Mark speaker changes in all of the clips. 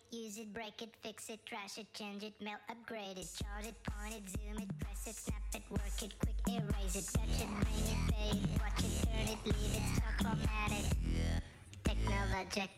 Speaker 1: use it, break it, fix it, trash it, change it, melt, upgrade it, chart it, point it, zoom it, press it, snap it, work it, quick erase it, touch it, bring it, pay it, watch it, turn it, leave it, stop, format it. Technologic.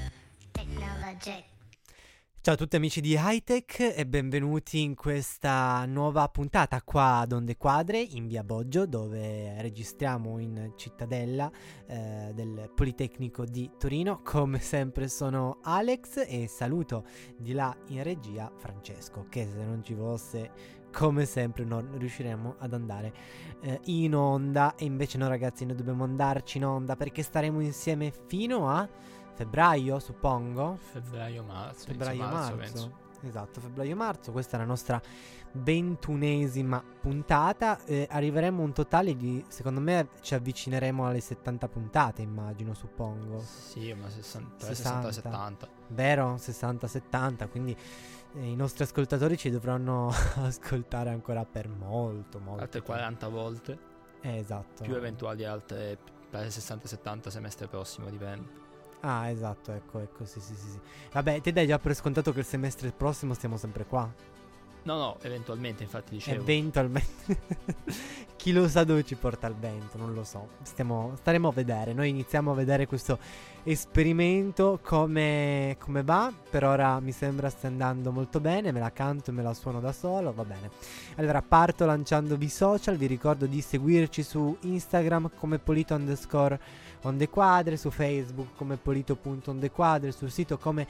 Speaker 2: Ciao a tutti amici di Hightech e benvenuti in questa nuova puntata qua ad Onde Quadre in via Boggio, dove registriamo in cittadella del Politecnico di Torino. Come sempre sono Alex e saluto di là in regia Francesco, che se non ci fosse come sempre non riusciremo ad andare in onda. E invece no ragazzi, noi dobbiamo andarci in onda perché staremo insieme fino a febbraio, suppongo.
Speaker 3: Febbraio-marzo.
Speaker 2: Febbraio-marzo. Esatto, febbraio-marzo. Questa è la nostra 21esima puntata. Arriveremo a un totale di, secondo me, ci avvicineremo alle 70 puntate, immagino, suppongo.
Speaker 3: Sì, ma 60-70.
Speaker 2: Vero? 60-70, quindi i nostri ascoltatori ci dovranno ascoltare ancora per molto
Speaker 3: altre 40 volte.
Speaker 2: Esatto.
Speaker 3: Più eventuali altre per 60-70 semestre prossimo, dipende.
Speaker 2: Ah, esatto, ecco, sì. Vabbè, te dai già per scontato che il semestre prossimo stiamo sempre qua?
Speaker 3: No, eventualmente, infatti dicevo.
Speaker 2: Eventualmente. Chi lo sa dove ci porta il vento, non lo so. Staremo a vedere. Noi iniziamo a vedere questo esperimento come va. Per ora mi sembra stia andando molto bene. Me la canto e me la suono da solo, va bene. Allora parto lanciandovi social. Vi ricordo di seguirci su Instagram come Polito_Ondequadre, su Facebook come Polito.ondequadre, sul sito come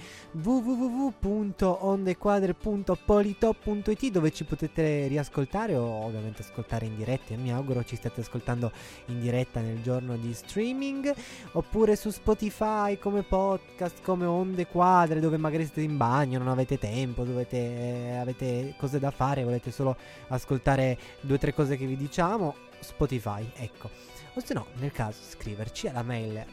Speaker 2: www.ondequadre.polito.it, dove ci potete riascoltare o ovviamente ascoltare in diretta. Mi auguro ci stiate ascoltando in diretta nel giorno di streaming, oppure su Spotify come podcast, come Onde Quadre, dove magari siete in bagno, non avete tempo, avete cose da fare, volete solo ascoltare 2 o 3 cose che vi diciamo. Spotify, ecco. O se no, nel caso, scriverci alla mail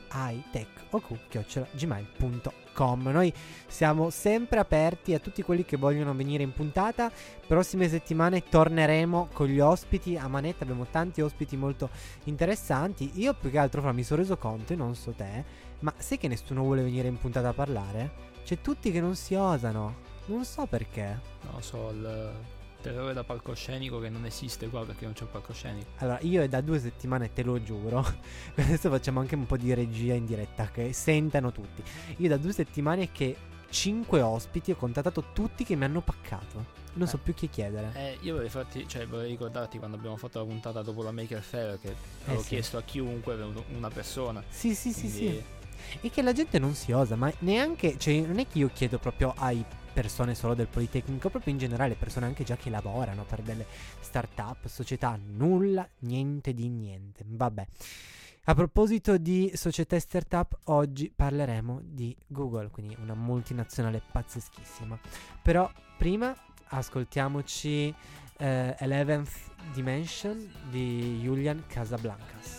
Speaker 2: hightechoq@gmail.com. Noi siamo sempre aperti a tutti quelli che vogliono venire in puntata. Prossime settimane torneremo con gli ospiti a manetta. Abbiamo tanti ospiti molto interessanti. Io più che altro mi sono reso conto, e non so te, ma sai che nessuno vuole venire in puntata a parlare? C'è tutti che non si osano. Non so perché.
Speaker 3: No, so il terrore da palcoscenico che non esiste qua perché non c'è un palcoscenico.
Speaker 2: Allora, io è da 2 settimane, te lo giuro. Adesso facciamo anche un po' di regia in diretta, che sentano tutti. Io da 2 settimane che 5 ospiti, ho contattato tutti che mi hanno paccato. Non so più chi chiedere.
Speaker 3: Io vorrei ricordarti quando abbiamo fatto la puntata dopo la Maker Faire che avevo chiesto a chiunque, una persona.
Speaker 2: Sì. E che la gente non si osa, ma neanche, cioè non è che io chiedo proprio ai persone solo del Politecnico, proprio in generale persone anche già che lavorano per delle start-up, società, nulla, niente di niente. Vabbè. A proposito di società e start-up, oggi parleremo di Google, quindi una multinazionale pazzeschissima. Però prima ascoltiamoci 11th Dimension di Julian Casablancas.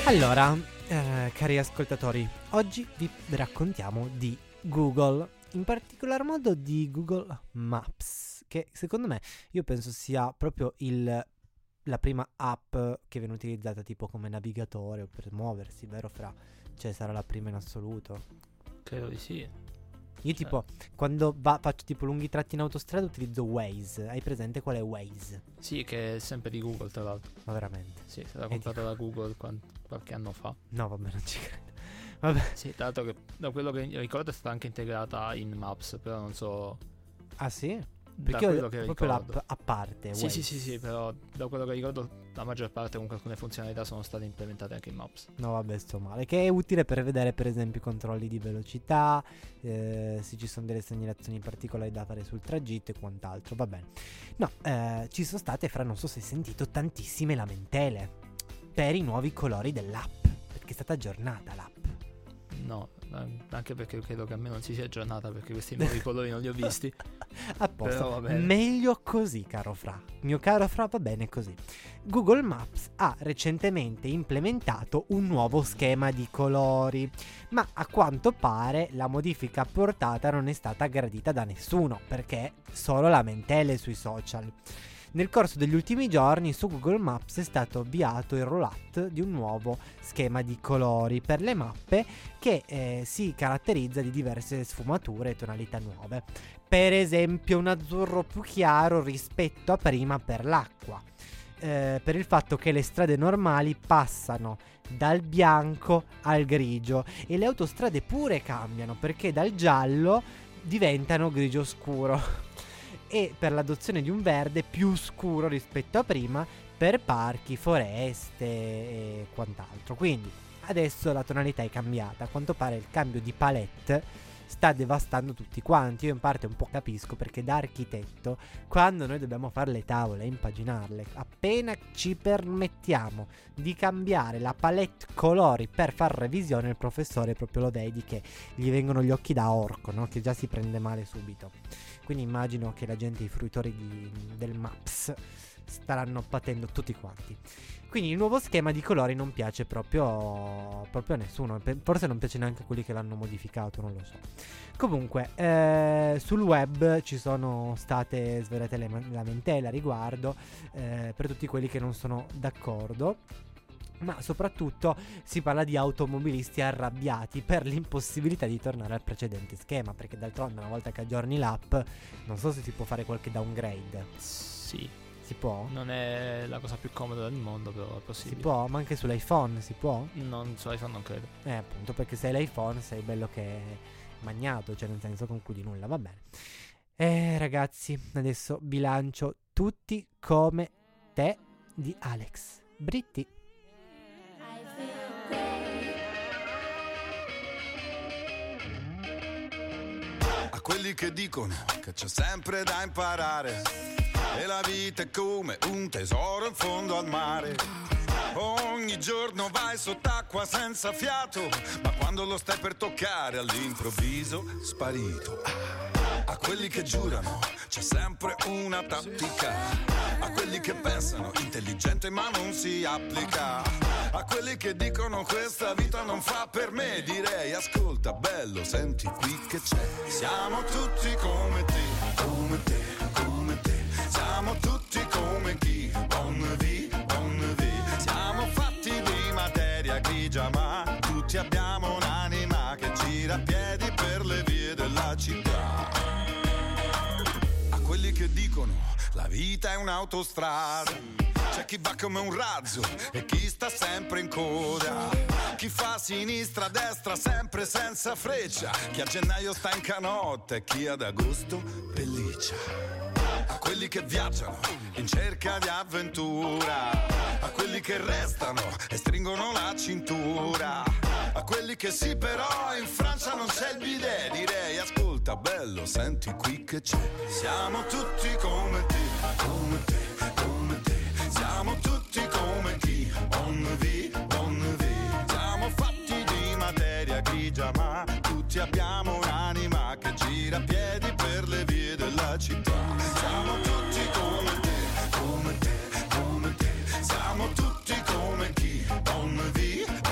Speaker 2: Allora, cari ascoltatori, oggi vi raccontiamo di Google, in particolar modo di Google Maps, che secondo me, io penso sia proprio la prima app che viene utilizzata tipo come navigatore o per muoversi, vero Fra? Cioè sarà la prima in assoluto.
Speaker 3: Credo di sì.
Speaker 2: Io tipo, quando faccio tipo lunghi tratti in autostrada utilizzo Waze. Hai presente qual è Waze?
Speaker 3: Sì, che è sempre di Google, tra l'altro.
Speaker 2: Ma veramente?
Speaker 3: Sì, è stata comprata da Google qualche anno fa.
Speaker 2: No, vabbè, non ci credo. Vabbè.
Speaker 3: Sì, tra l'altro che da quello che ricordo è stata anche integrata in Maps, però non so...
Speaker 2: Ah sì?
Speaker 3: Da
Speaker 2: Perché
Speaker 3: quello
Speaker 2: ho
Speaker 3: che
Speaker 2: proprio
Speaker 3: ricordo.
Speaker 2: l'app a parte.
Speaker 3: Sì,
Speaker 2: Waze.
Speaker 3: sì, però da quello che ricordo la maggior parte comunque alcune funzionalità sono state implementate anche in Maps.
Speaker 2: No, vabbè, sto male. Che è utile per vedere, per esempio, i controlli di velocità, se ci sono delle segnalazioni particolari da fare sul tragitto e quant'altro. Va bene. No, ci sono state, Fra, non so se hai sentito, tantissime lamentele per i nuovi colori dell'app, perché è stata aggiornata l'app.
Speaker 3: No, anche perché credo che a me non si sia aggiornata, perché questi nuovi colori non li ho visti.
Speaker 2: A posto,
Speaker 3: Però va bene.
Speaker 2: meglio così, caro Fra. Mio caro Fra, va bene così. Google Maps ha recentemente implementato un nuovo schema di colori, ma a quanto pare la modifica apportata non è stata gradita da nessuno, perché solo lamentele sui social. Nel corso degli ultimi giorni su Google Maps è stato avviato il rollout di un nuovo schema di colori per le mappe che si caratterizza di diverse sfumature e tonalità nuove. Per esempio un azzurro più chiaro rispetto a prima per l'acqua. Per il fatto che le strade normali passano dal bianco al grigio e le autostrade pure cambiano, perché dal giallo diventano grigio scuro. E per l'adozione di un verde più scuro rispetto a prima per parchi, foreste e quant'altro. Quindi adesso la tonalità è cambiata. A quanto pare il cambio di palette sta devastando tutti quanti. Io in parte un po' capisco, perché da architetto, quando noi dobbiamo fare le tavole e impaginarle, appena ci permettiamo di cambiare la palette colori per far revisione, il professore proprio lo vedi che gli vengono gli occhi da orco, no? Che già si prende male subito. Quindi immagino che la gente, i fruitori del Maps, staranno patendo tutti quanti. Quindi il nuovo schema di colori non piace proprio a nessuno. Forse non piace neanche a quelli che l'hanno modificato, non lo so. Comunque sul web ci sono state svariate lamentele a riguardo, per tutti quelli che non sono d'accordo. Ma soprattutto si parla di automobilisti arrabbiati per l'impossibilità di tornare al precedente schema, perché d'altronde una volta che aggiorni l'app non so se si può fare qualche downgrade.
Speaker 3: Sì.
Speaker 2: Si può?
Speaker 3: Non è la cosa più comoda del mondo, però è possibile.
Speaker 2: Si può? Ma anche sull'iPhone si può?
Speaker 3: Non su iPhone non credo.
Speaker 2: Appunto, perché se hai l'iPhone sei bello che è magnato, cioè nel senso concludi nulla, va bene. Ragazzi, adesso bilancio Tutti come te di Alex Britti.
Speaker 4: A quelli che dicono che c'è sempre da imparare e la vita è come un tesoro in fondo al mare. Ogni giorno vai sott'acqua senza fiato, ma quando lo stai per toccare all'improvviso sparito. A quelli che giurano c'è sempre una tattica, a quelli che pensano intelligente ma non si applica, a quelli che dicono questa vita non fa per me, direi ascolta bello, senti qui che c'è. Siamo tutti come te, come te, come te. Siamo tutti come chi, bonne vie, bonne vie. Siamo fatti di materia grigia ma tutti abbiamo un'anima che gira a piedi per le vie della città. A quelli che dicono la vita è un'autostrada, c'è chi va come un razzo e chi sta sempre in coda, chi fa sinistra, destra, sempre senza freccia, chi a gennaio sta in canotta e chi ad agosto pelliccia. A quelli che viaggiano in cerca di avventura, a quelli che restano e stringono la cintura, a quelli che sì però in Francia non c'è il bidet, direi ascolta bello, senti qui che c'è. Siamo tutti come te, come te, come te. Siamo tutti come chi, bonne vie, bonne vie. Siamo fatti di materia grigia ma tutti abbiamo un'anima che gira a piedi per le vie della città. Siamo tutti come te, come te, come te. Siamo tutti come chi, bonne vie,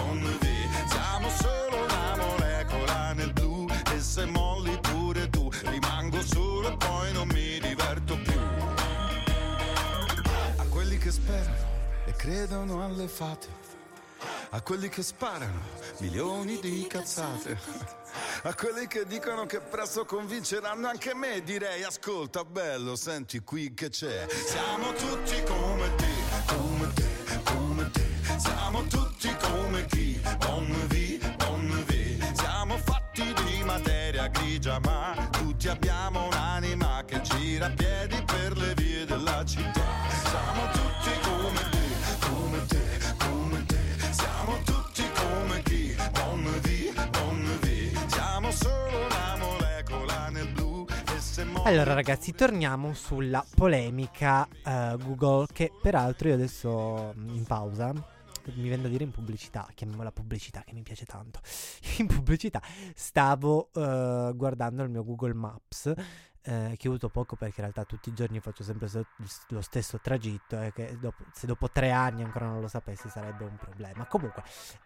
Speaker 4: fate, a quelli che sparano milioni di cazzate, a quelli che dicono che presto convinceranno anche me. Direi ascolta bello, senti qui che c'è. Siamo tutti come te, come te, come te. Siamo tutti come chi, bon vie, bon vie. Siamo fatti di materia grigia, ma tutti abbiamo un'anima che gira a piedi per le vie della città. Siamo tutti come te, come te, come te. Siamo tutti come chi, bon vie, bon vie. Siamo solo una molecola nel blu.
Speaker 2: Allora ragazzi, torniamo sulla polemica Google, che peraltro io adesso in pausa, mi viene da dire in pubblicità, chiamiamola pubblicità che mi piace tanto, in pubblicità stavo guardando il mio Google Maps, che uso poco perché in realtà tutti i giorni faccio sempre lo stesso tragitto, e che se dopo 3 anni ancora non lo sapessi sarebbe un problema. Comunque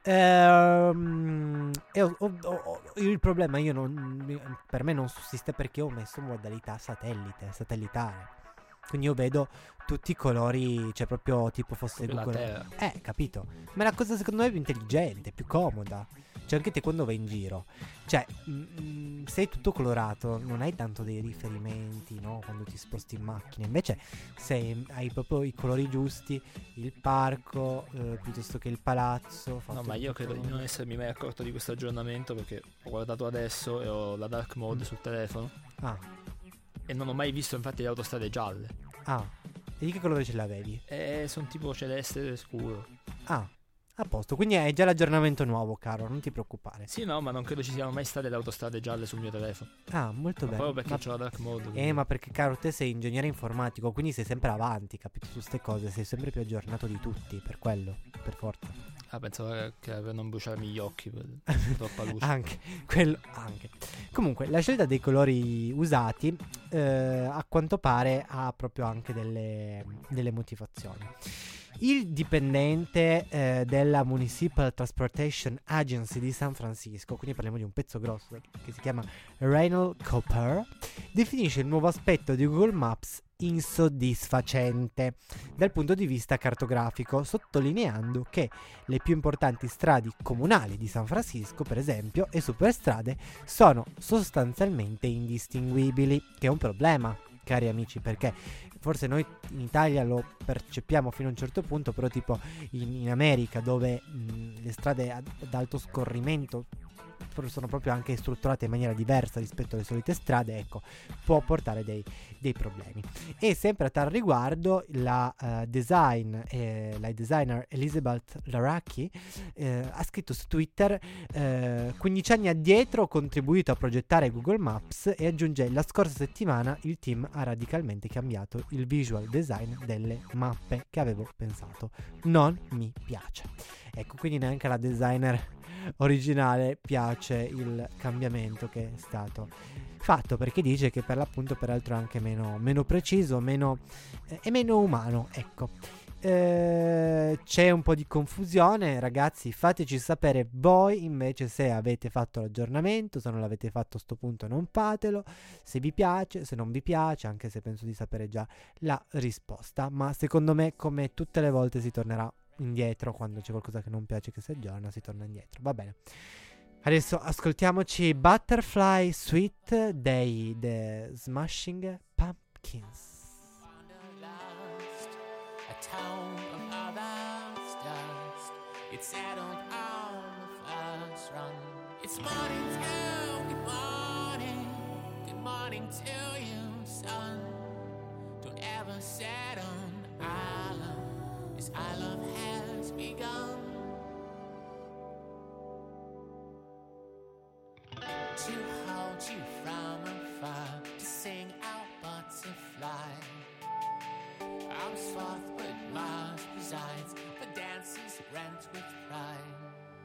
Speaker 2: il problema per me non sussiste perché ho messo modalità satellitare, quindi io vedo tutti i colori, cioè proprio tipo fosse Google. Capito? Ma la cosa secondo me è più intelligente, più comoda. Cioè anche te quando vai in giro, cioè sei tutto colorato, non hai tanto dei riferimenti, no? Quando ti sposti in macchina. Invece se hai proprio i colori giusti, il parco piuttosto che il palazzo.
Speaker 3: No, ma io credo di non essermi mai accorto di questo aggiornamento, perché ho guardato adesso e ho la dark mode sul telefono. E non ho mai visto infatti le autostrade gialle.
Speaker 2: E di che colore ce l'avevi?
Speaker 3: Sono tipo celeste scuro.
Speaker 2: A posto, quindi è già l'aggiornamento nuovo, caro, non ti preoccupare.
Speaker 3: Sì, no, ma non credo ci siano mai state le autostrade gialle sul mio telefono.
Speaker 2: Molto bene.
Speaker 3: Proprio perché c'ho la dark mode. Quindi.
Speaker 2: Ma perché, caro, te sei ingegnere informatico, quindi sei sempre avanti, capito, su ste cose, sei sempre più aggiornato di tutti, per quello, per forza.
Speaker 3: Pensavo che per non bruciarmi gli occhi per troppa luce.
Speaker 2: Anche. Comunque, la scelta dei colori usati a quanto pare ha proprio anche delle motivazioni. Il dipendente della Municipal Transportation Agency di San Francisco, quindi parliamo di un pezzo grosso, che si chiama Reynold Cooper, definisce il nuovo aspetto di Google Maps insoddisfacente dal punto di vista cartografico, sottolineando che le più importanti strade comunali di San Francisco, per esempio, e superstrade sono sostanzialmente indistinguibili, che è un problema, cari amici, perché forse noi in Italia lo percepiamo fino a un certo punto, però tipo in America, dove le strade ad alto scorrimento sono proprio anche strutturate in maniera diversa rispetto alle solite strade, ecco, può portare dei problemi. E sempre a tal riguardo la designer Elizabeth Laracchi ha scritto su Twitter: 15 anni addietro ho contribuito a progettare Google Maps, e aggiunge: la scorsa settimana il team ha radicalmente cambiato il visual design delle mappe che avevo pensato. Non mi piace. Ecco, quindi neanche la designer originale piace il cambiamento che è stato fatto, perché dice che per l'appunto peraltro è anche meno preciso, e meno umano, ecco. C'è un po' di confusione, ragazzi, fateci sapere voi invece se avete fatto l'aggiornamento, se non l'avete fatto a sto punto non fatelo, se vi piace, se non vi piace, anche se penso di sapere già la risposta, ma secondo me come tutte le volte si tornerà indietro quando c'è qualcosa che non piace, che si aggiorna, si torna indietro. Va bene, adesso ascoltiamoci Butterfly Suite dei The Smashing Pumpkins.
Speaker 5: A town of others dust. It's settled on the first run. It's morning till good morning. Good morning to you, son. Don't ever set on island. This our love has begun. To hold you from afar, to sing out butterfly. I'm sloth, but Mars resides. The dances rent with pride.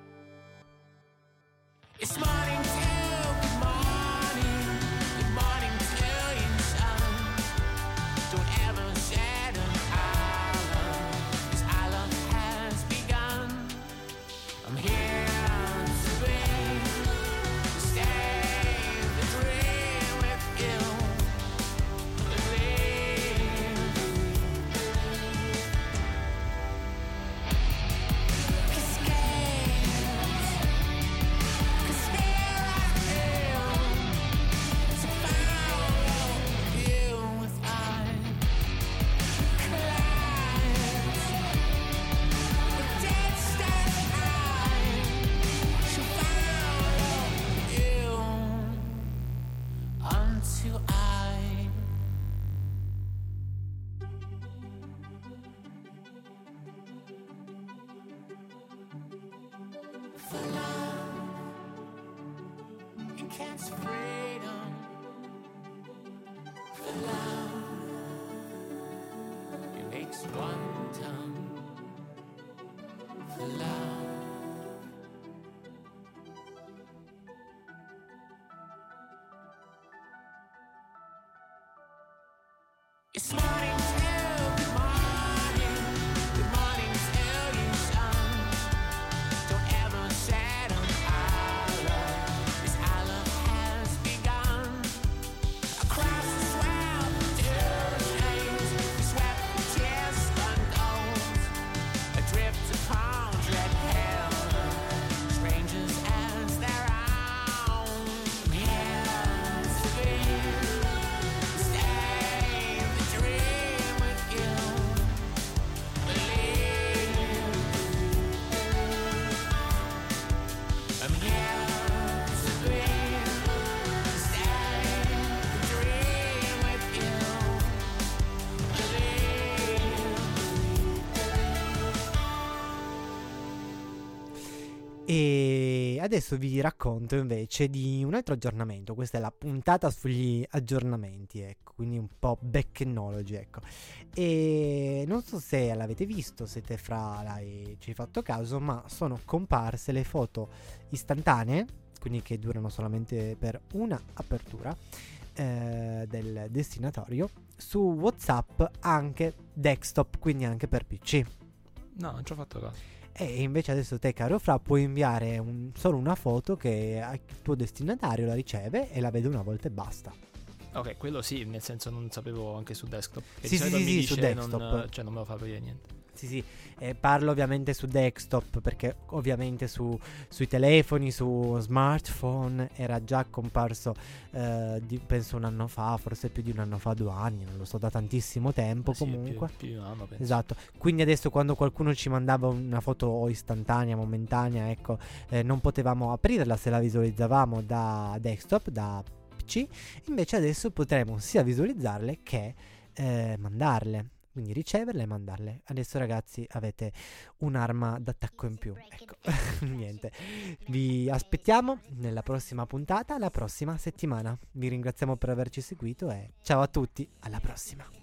Speaker 5: It's morning till good morning. Good morning till you, son. Don't ever shed an island. This island has begun. I'm here to bring, to stay the dream with you. Believe. for love, intense freedom, for love, it makes one tongue, for love. It's morning till good morning till you sun. Don't ever sadden our love, this our love has begun. Across the swept days, we swept the tears untold, adrift upon dread hell, strangers as their own. Yes, we stay the dream with you. Believe I'm here to be. Stay the dream with you.
Speaker 2: E adesso vi racconto invece di un altro aggiornamento. Questa è la puntata sugli aggiornamenti, ecco, quindi un po' backnology, ecco. E non so se l'avete visto, siete ci hai fatto caso, ma sono comparse le foto istantanee, quindi che durano solamente per una apertura del destinatario, su WhatsApp, anche desktop, quindi anche per PC.
Speaker 3: No, non ci ho fatto caso.
Speaker 2: E invece adesso te, caro Fra, puoi inviare solo una foto che il tuo destinatario la riceve e la vede una volta e basta.
Speaker 3: Ok, quello sì, nel senso non sapevo anche su desktop. Che
Speaker 2: Sì,
Speaker 3: di solito mi
Speaker 2: sì,
Speaker 3: dice
Speaker 2: su desktop.
Speaker 3: non me lo fa vedere niente.
Speaker 2: Sì, parlo ovviamente su desktop, perché ovviamente sui telefoni, su smartphone era già comparso penso un anno fa, forse più di un anno fa, 2 anni, non lo so, da tantissimo tempo comunque.
Speaker 3: Più di un anno, penso.
Speaker 2: Esatto, quindi adesso quando qualcuno ci mandava una foto istantanea, momentanea, ecco, non potevamo aprirla se la visualizzavamo da desktop, da PC, invece adesso potremo sia visualizzarle che mandarle. Quindi riceverle e mandarle. Adesso ragazzi avete un'arma d'attacco in più. Ecco, niente. Vi aspettiamo nella prossima puntata, la prossima settimana. Vi ringraziamo per averci seguito e ciao a tutti, alla prossima.